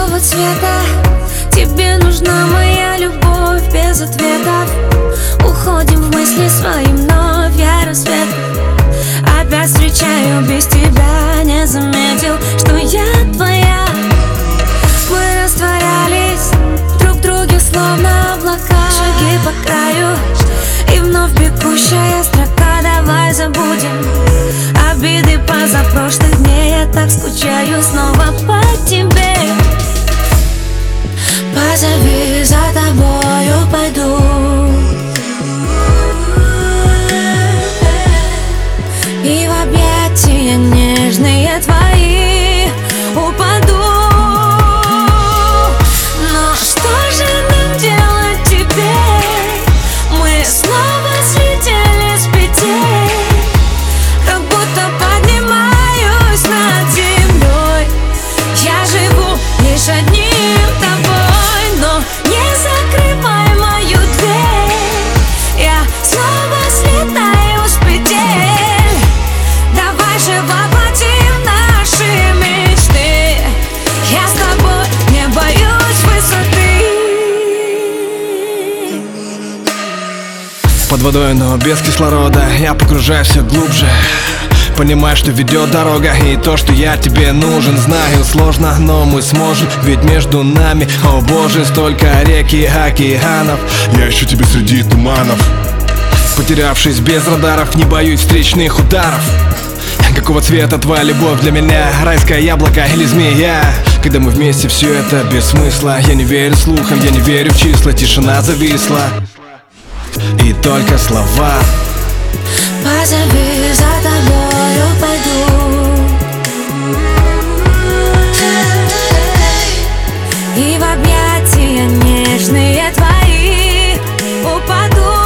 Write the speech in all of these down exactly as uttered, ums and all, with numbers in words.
какого цвета тебе нужна моя любовь без ответов? Уходим в мысли свои вновь, я рассвет. Опять встречаю без тебя, не заметил, что я твоя. Мы растворялись друг в друге, словно облака. Шаги по краю и вновь бегущая строка. Давай забудем обиды позапрошлых дней. Я так скучаю снова по тебе. Позови, за тобою пойду. И в объятия нежные твои упаду. Но что же нам делать теперь? Мы снова слетели с петель. Как будто поднимаюсь над землей. Я живу лишь одним тобой, но не закрывай мою дверь. Я снова слетаю с петель. Давай же воплотим наши мечты. Я с тобой не боюсь высоты. Под водой, но без кислорода я погружаюсь все глубже. Понимаю, что ведет дорога, и то, что я тебе нужен. Знаю, сложно, но мы сможем, ведь между нами, о боже, столько рек и океанов. Я ищу тебя среди туманов. Потерявшись без радаров, не боюсь встречных ударов. Какого цвета твоя любовь для меня? Райское яблоко или змея? Когда мы вместе, все это без смысла. Я не верю слухам, я не верю в числа. Тишина зависла, и только слова. Позови, за тобою пойду. И в объятия нежные твои упаду.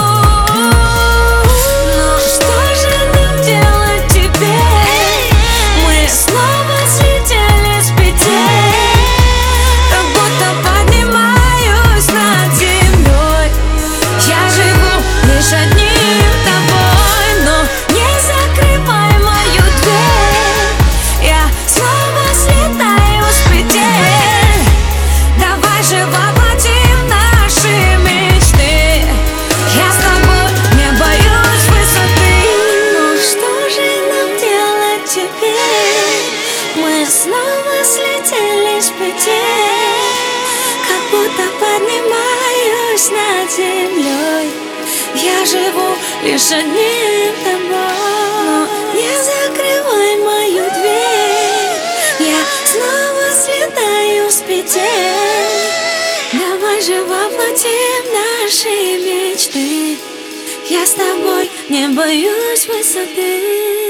Но что же нам делать теперь? Мы снова слетели с петель. Как будто поднимаюсь над землей. Я живу лишь одним тобой, но не закрывай мою дверь. Я снова слетаю с петель. Давай же воплотим наши мечты. Я с тобой не боюсь высоты. Ну что же нам делать теперь? Мы снова слетели с петель. Как будто поднимаюсь над землей. Я живу лишь одним тобой, но не закрывай мою дверь. Я снова слетаю с петель. Давай же воплотим наши мечты. Я с тобой не боюсь высоты.